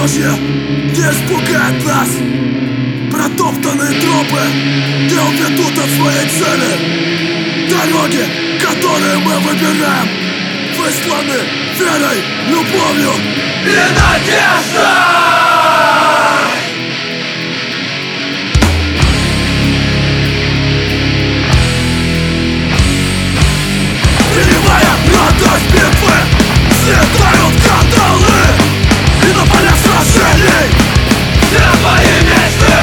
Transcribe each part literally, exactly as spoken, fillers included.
Бездорожье не испугает нас. Протоптанные тропы не уведут от своей цели. Дороги, которые мы выбираем, высланы верой, любовью и надеждой. Переливая радость битвы, светают кандалы, и на полях сражений все твои мечты.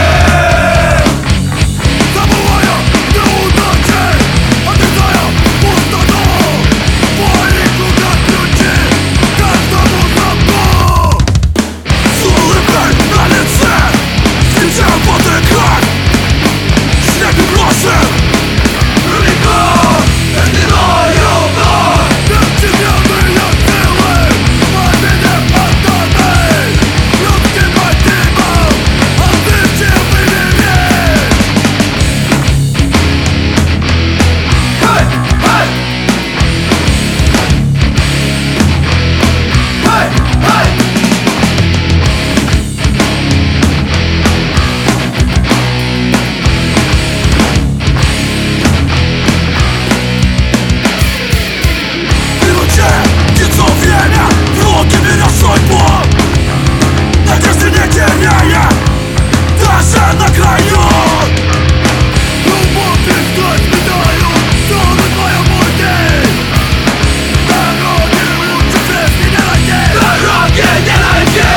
Забывая неудачи, обретая пустоту, твои кругят ключи каждому замку. С улыбкой на лице встречаем подыграть. Снег и брошен река, длиною вновь. Бездемьянные силы победе отданы людским мотивам, отзывчивыми речь. Хей, хей! Хей, хей! Птицу время, в руки берешь судьбу, надежды не теряя, даже на краю. Любовь и страсть меняют все на твоем пути. Дороги лучше жизни не найти. Дороги не найти.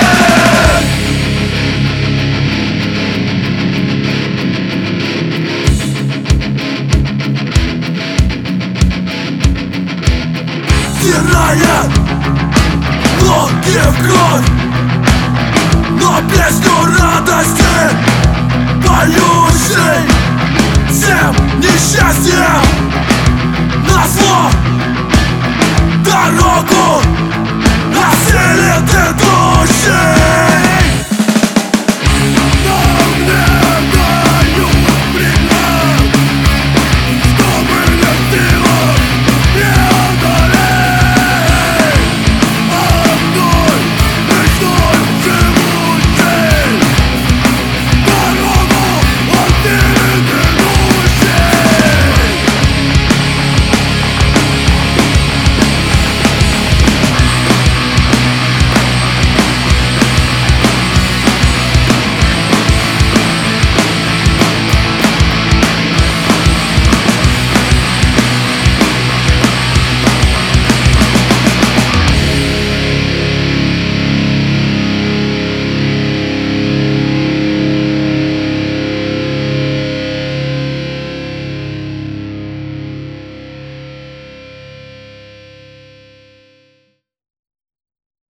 Стирая ноги в кровь, но песню радости, поющей всем несчастье.